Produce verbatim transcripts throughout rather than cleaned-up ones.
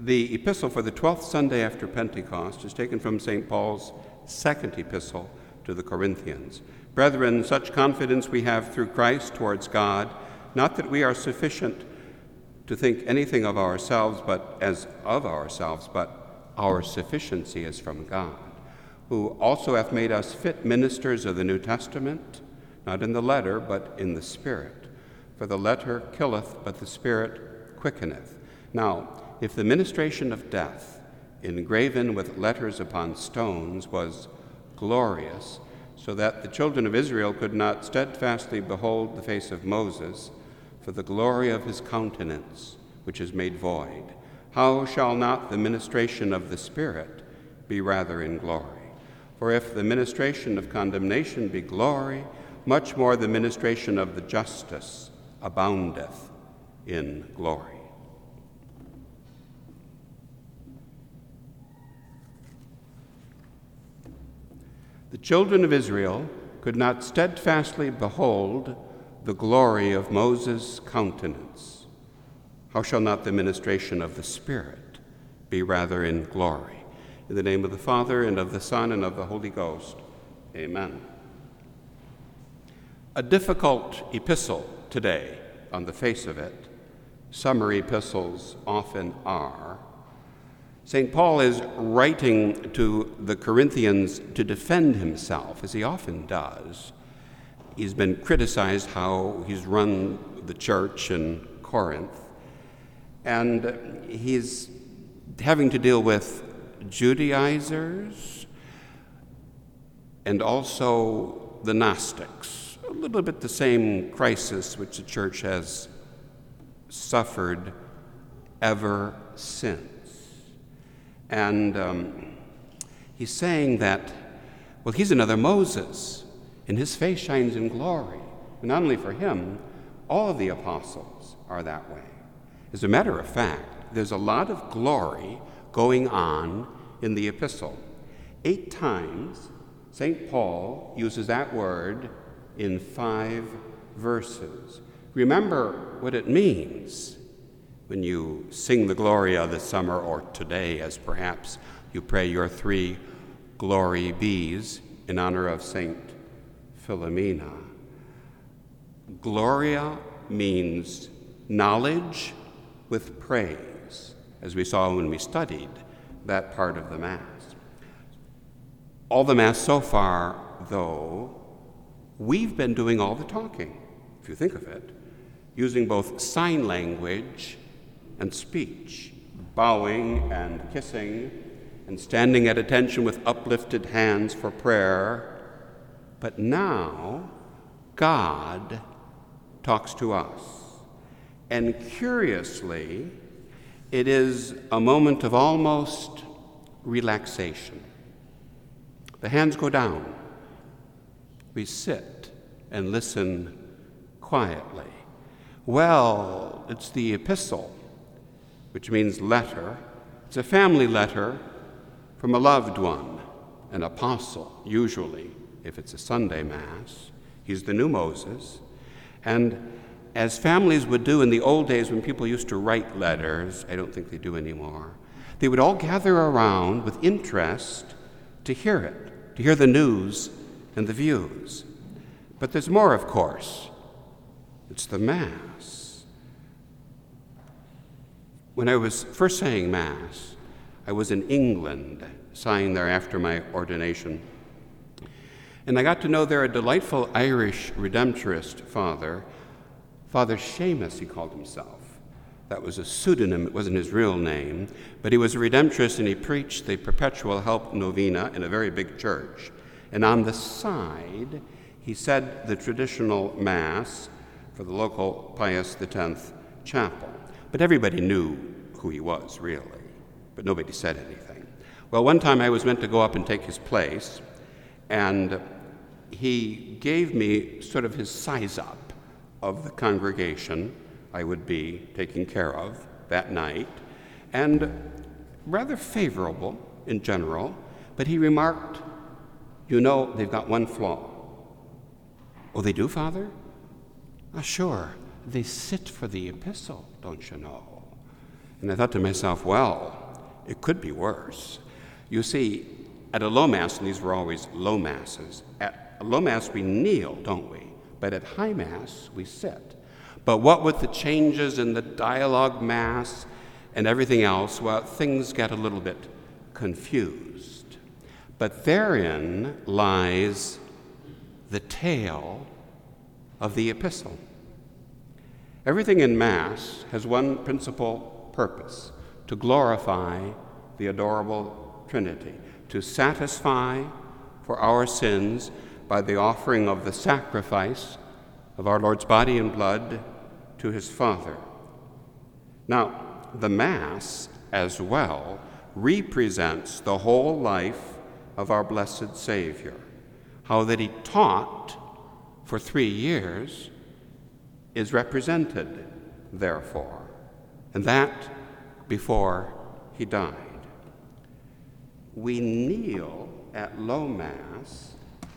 The epistle for the twelfth Sunday after Pentecost is taken from Saint Paul's second epistle to the Corinthians. Brethren, such confidence we have through Christ towards God, not that we are sufficient to think anything of ourselves, but as of ourselves, but our sufficiency is from God, who also hath made us fit ministers of the New Testament, not in the letter, but in the Spirit. For the letter killeth, but the Spirit quickeneth. Now, if the ministration of death, engraven with letters upon stones, was glorious, so that the children of Israel could not steadfastly behold the face of Moses, for the glory of his countenance, which is made void, how shall not the ministration of the Spirit be rather in glory? For if the ministration of condemnation be glory, much more the ministration of the justice aboundeth in glory. The children of Israel could not steadfastly behold the glory of Moses' countenance. How shall not the ministration of the Spirit be rather in glory? In the name of the Father, and of the Son, and of the Holy Ghost. Amen. A difficult epistle today, on the face of it. Summer epistles often are. Saint Paul is writing to the Corinthians to defend himself, as he often does. He's been criticized how he's run the church in Corinth, and he's having to deal with Judaizers and also the Gnostics, a little bit the same crisis which the church has suffered ever since. And um, he's saying that, well, he's another Moses, and his face shines in glory. And not only for him, all of the apostles are that way. As a matter of fact, there's a lot of glory going on in the epistle. Eight times, Saint Paul uses that word in five verses. Remember what it means when you sing the Gloria this summer, or today, as perhaps you pray your three Glory Bees in honor of Saint Philomena. Gloria means knowledge with praise, as we saw when we studied that part of the Mass. All the Mass so far, though, we've been doing all the talking, if you think of it, using both sign language and speech, bowing and kissing and standing at attention with uplifted hands for prayer. But now, God talks to us. And curiously, it is a moment of almost relaxation. The hands go down. We sit and listen quietly. Well, it's the epistle, which means letter. It's a family letter from a loved one, an apostle, usually, if it's a Sunday Mass. He's the new Moses. And as families would do in the old days when people used to write letters, I don't think they do anymore, they would all gather around with interest to hear it, to hear the news and the views. But there's more, of course. It's the Mass. When I was first saying Mass, I was in England, signed there after my ordination. And I got to know there a delightful Irish Redemptorist father, Father Seamus, he called himself. That was a pseudonym, it wasn't his real name, but he was a Redemptorist, and he preached the Perpetual Help Novena in a very big church. And on the side, he said the traditional Mass for the local Pius X chapel. But everybody knew who he was, really, but nobody said anything. Well, one time I was meant to go up and take his place, and he gave me sort of his size up of the congregation I would be taking care of that night, and rather favorable in general, but he remarked, "You know, they've got one flaw." "Oh, they do, Father?" "Ah, sure, they sit for the epistle, don't you know?" And I thought to myself, well, it could be worse. You see, at a low Mass, and these were always low Masses, at a low Mass we kneel, don't we? But at high Mass we sit. But what with the changes in the dialogue Mass and everything else, well, things get a little bit confused. But therein lies the tale of the epistle. Everything in Mass has one principal purpose: to glorify the adorable Trinity, to satisfy for our sins by the offering of the sacrifice of our Lord's body and blood to his Father. Now, the Mass as well represents the whole life of our blessed Savior. How that he taught for three years is represented, therefore, and that before he died. We kneel at low Mass,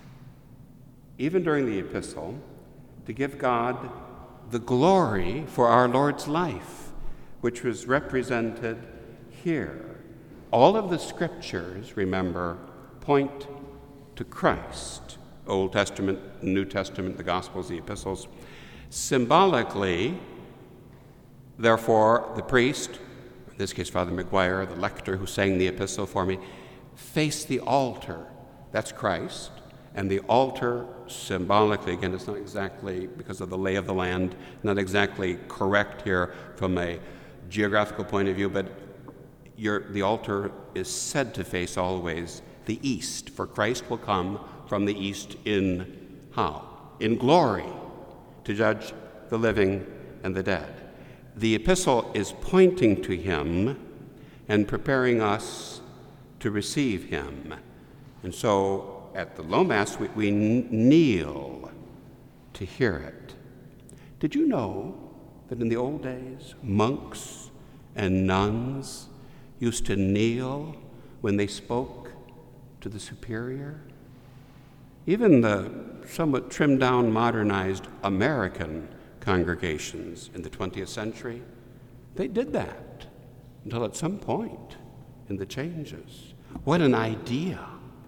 even during the epistle, to give God the glory for our Lord's life, which was represented here. All of the scriptures, remember, point to Christ. Old Testament, New Testament, the Gospels, the epistles. Symbolically, therefore, the priest, in this case Father McGuire, the lector who sang the epistle for me, faced the altar. That's Christ. And the altar, symbolically, again, it's not exactly, because of the lay of the land, not exactly correct here from a geographical point of view, but your, the altar is said to face always the east, for Christ will come from the east in how? In glory, to judge the living and the dead. The epistle is pointing to him and preparing us to receive him. And so at the low Mass, we, we kneel to hear it. Did you know that in the old days, monks and nuns used to kneel when they spoke to the superior? Even the somewhat trimmed down, modernized American congregations in the twentieth century, they did that until at some point in the changes. What an idea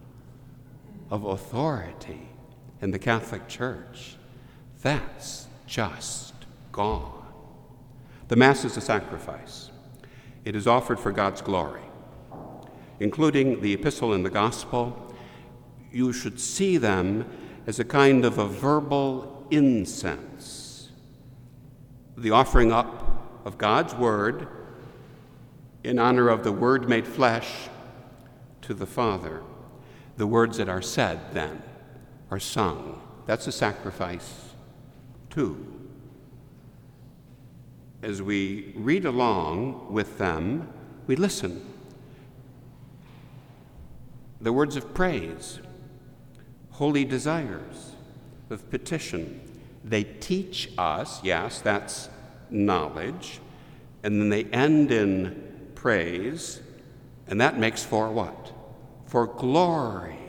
of authority in the Catholic Church. That's just gone. The Mass is a sacrifice. It is offered for God's glory, including the epistle and the gospel. You should see them as a kind of a verbal incense, the offering up of God's word in honor of the Word made flesh to the Father. The words that are said, then, are sung. That's a sacrifice, too. As we read along with them, we listen. The words of praise, holy desires, of petition. They teach us, yes, that's knowledge, and then they end in praise, and that makes for what? For glory.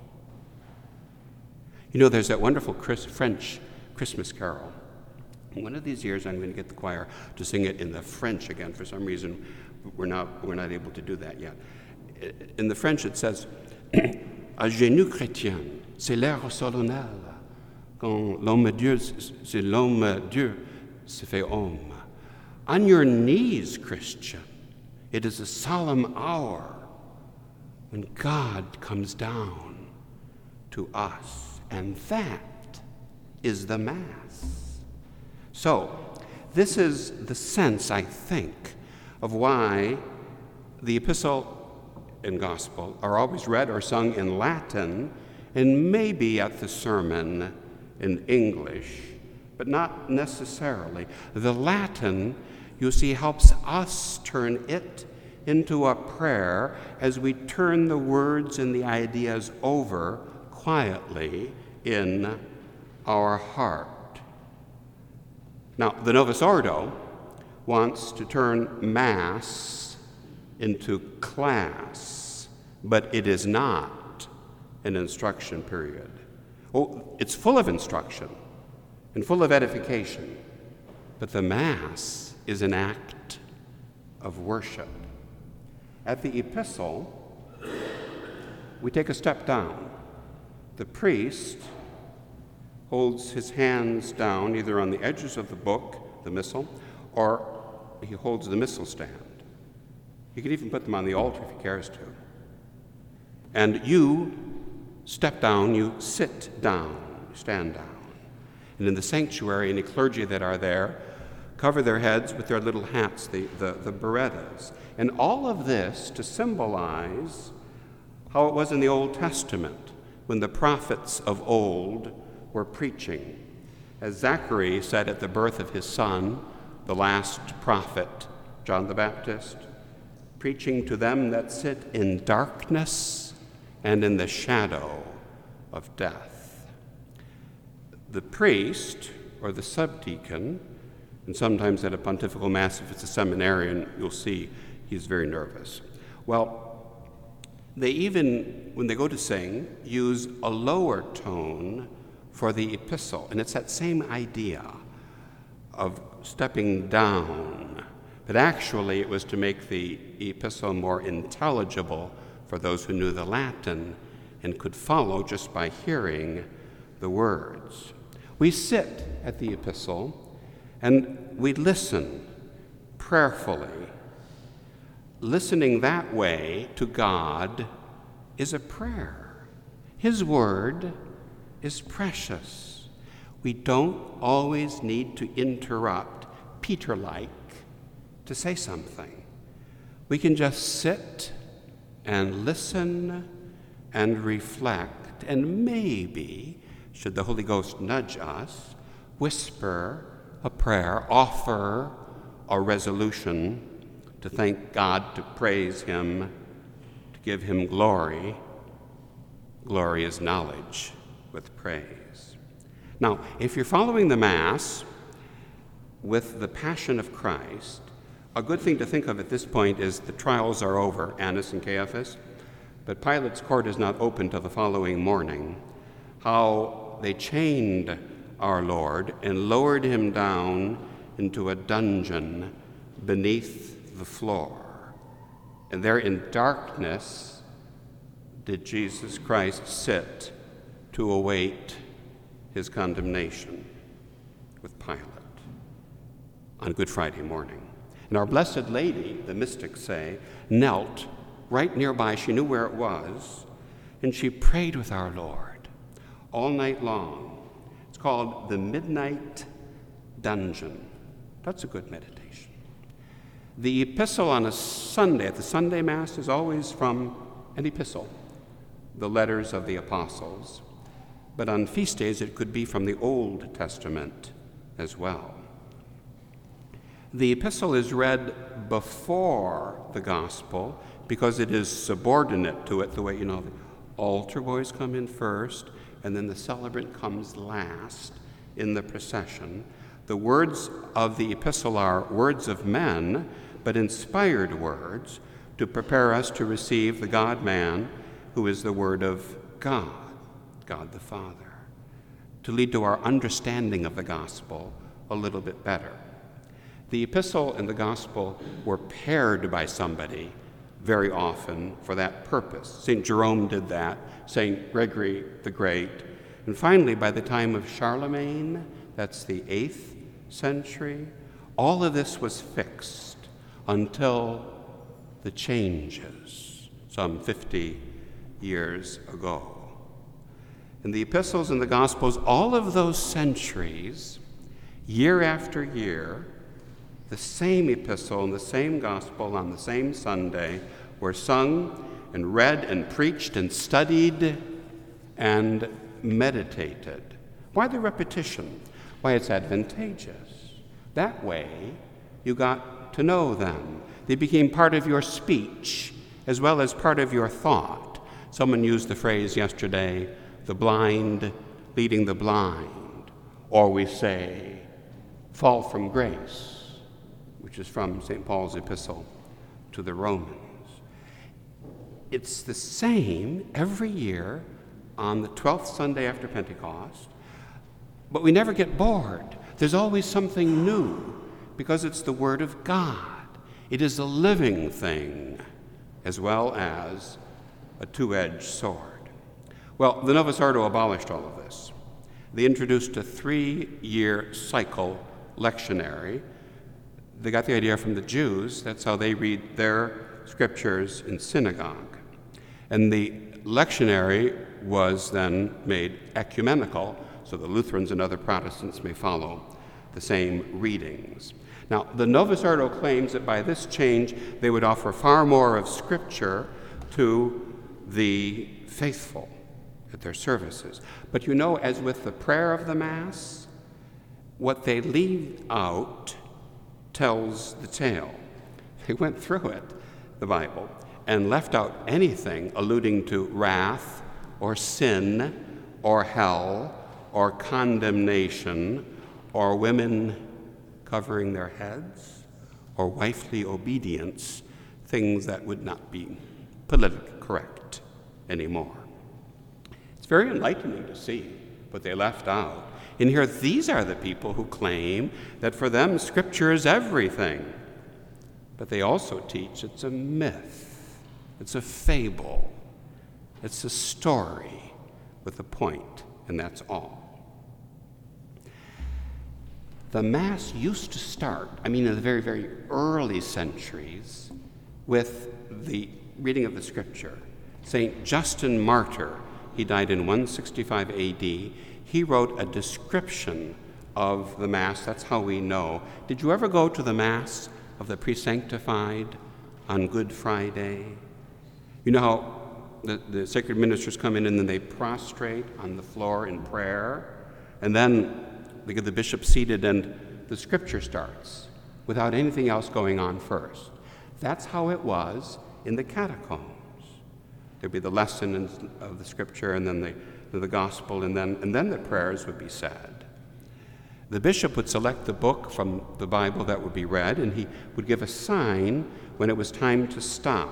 You know, there's that wonderful Chris, French Christmas carol. One of these years, I'm going to get the choir to sing it in the French again. For some reason, we're not, we're not able to do that yet. In the French, it says, à genoux chrétien, c'est l'heure solennelle, quand l'homme Dieu, c'est l'homme Dieu se fait homme. On your knees, Christian, it is a solemn hour when God comes down to us, and that is the Mass. So, this is the sense, I think, of why the epistle and gospel are always read or sung in Latin, and maybe at the sermon in English, but not necessarily. The Latin, you see, helps us turn it into a prayer as we turn the words and the ideas over quietly in our heart. Now, the Novus Ordo wants to turn Mass into class, but it is not an instruction period. Oh, it's full of instruction and full of edification, but the Mass is an act of worship. At the epistle, we take a step down. The priest holds his hands down either on the edges of the book, the missal, or he holds the missal stand. He can even put them on the altar if he cares to. And you step down, you sit down, you stand down. And in the sanctuary, any clergy that are there cover their heads with their little hats, the, the, the berettas. And all of this to symbolize how it was in the Old Testament when the prophets of old were preaching. As Zachary said at the birth of his son, the last prophet, John the Baptist, preaching to them that sit in darkness and in the shadow of death. The priest, or the subdeacon, and sometimes at a pontifical mass, if it's a seminarian, you'll see he's very nervous. Well, they even, when they go to sing, use a lower tone for the epistle, and it's that same idea of stepping down, but actually it was to make the epistle more intelligible for those who knew the Latin and could follow just by hearing the words. We sit at the epistle and we listen prayerfully. Listening that way to God is a prayer. His word is precious. We don't always need to interrupt Peter-like to say something. We can just sit and listen and reflect, and maybe, should the Holy Ghost nudge us, whisper a prayer, offer a resolution to thank God, to praise Him, to give Him glory. Glory is knowledge with praise. Now, if you're following the Mass with the Passion of Christ, a good thing to think of at this point is the trials are over, Annas and Caiaphas, but Pilate's court is not open till the following morning. How they chained our Lord and lowered him down into a dungeon beneath the floor. And there in darkness did Jesus Christ sit to await his condemnation with Pilate on Good Friday morning. And our Blessed Lady, the mystics say, knelt right nearby. She knew where it was, and she prayed with our Lord all night long. It's called the Midnight Dungeon. That's a good meditation. The epistle on a Sunday, at the Sunday Mass, is always from an epistle, the letters of the apostles. But on feast days, it could be from the Old Testament as well. The epistle is read before the gospel because it is subordinate to it, the way, you know, the altar boys come in first, and then the celebrant comes last in the procession. The words of the epistle are words of men, but inspired words to prepare us to receive the God-man who is the Word of God, God the Father, to lead to our understanding of the gospel a little bit better. The epistle and the gospel were paired by somebody very often for that purpose. Saint Jerome did that, Saint Gregory the Great. And finally, by the time of Charlemagne, that's the eighth century, all of this was fixed until the changes some fifty years ago. In the epistles and the gospels, all of those centuries, year after year, the same epistle and the same gospel on the same Sunday were sung and read and preached and studied and meditated. Why the repetition? Why, it's advantageous. That way, you got to know them. They became part of your speech as well as part of your thought. Someone used the phrase yesterday, the blind leading the blind. Or we say, fall from grace, which is from Saint Paul's epistle to the Romans. It's the same every year on the twelfth Sunday after Pentecost, but we never get bored. There's always something new because it's the Word of God. It is a living thing as well as a two-edged sword. Well, the Novus Ordo abolished all of this. They introduced a three-year cycle lectionary. They got the idea from the Jews. That's how they read their scriptures in synagogue. And the lectionary was then made ecumenical, so the Lutherans and other Protestants may follow the same readings. Now, the Novus Ordo claims that by this change, they would offer far more of Scripture to the faithful at their services. But you know, as with the prayer of the Mass, what they leave out tells the tale. They went through it, the Bible, and left out anything alluding to wrath or sin or hell or condemnation or women covering their heads or wifely obedience, things that would not be politically correct anymore. It's very enlightening to see what they left out. And here, these are the people who claim that for them Scripture is everything. But they also teach it's a myth, it's a fable, it's a story with a point, and that's all. The Mass used to start, I mean in the very, very early centuries, with the reading of the Scripture. Saint Justin Martyr, he died in one sixty-five A D, he wrote a description of the Mass. That's how we know. Did you ever go to the Mass of the Presanctified on Good Friday? You know how the, the sacred ministers come in and then they prostrate on the floor in prayer, and then they get the bishop seated and the Scripture starts without anything else going on first. That's how it was in the catacombs. There'd be the lesson in, of the Scripture, and then the, the gospel, and then, and then the prayers would be said. The bishop would select the book from the Bible that would be read, and he would give a sign when it was time to stop.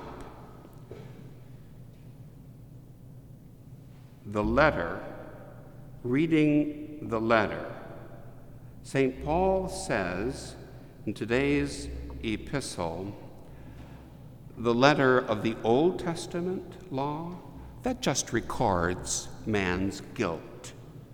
The letter, reading the letter. Saint Paul says in today's epistle, the letter of the Old Testament law, that just records man's guilt.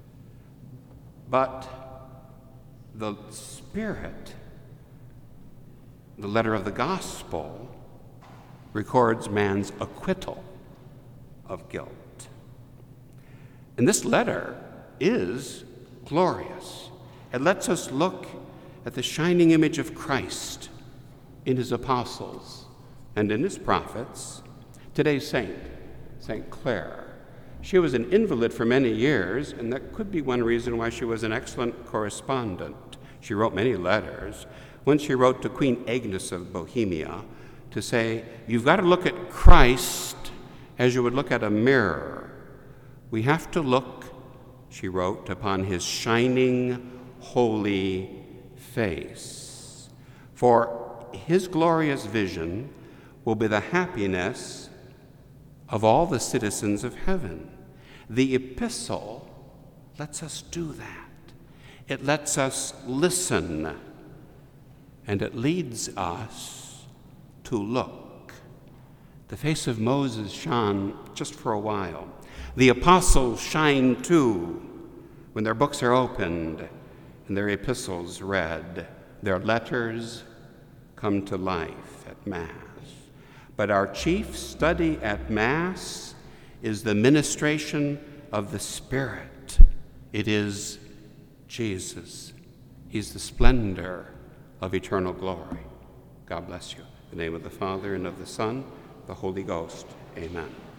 But the Spirit, the letter of the gospel, records man's acquittal of guilt. And this letter is glorious. It lets us look at the shining image of Christ in his apostles and in his prophets. Today's saint, Saint Clare. She was an invalid for many years, and that could be one reason why she was an excellent correspondent. She wrote many letters. Once she wrote to Queen Agnes of Bohemia to say, you've got to look at Christ as you would look at a mirror. We have to look, she wrote, upon his shining, holy face. For his glorious vision will be the happiness of all the citizens of heaven. The epistle lets us do that. It lets us listen, and it leads us to look. The face of Moses shone just for a while. The apostles shine too when their books are opened and their epistles read. Their letters come to life at Mass. But our chief study at Mass is the ministration of the Spirit. It is Jesus. He's the splendor of eternal glory. God bless you. In the name of the Father, and of the Son, the Holy Ghost. Amen.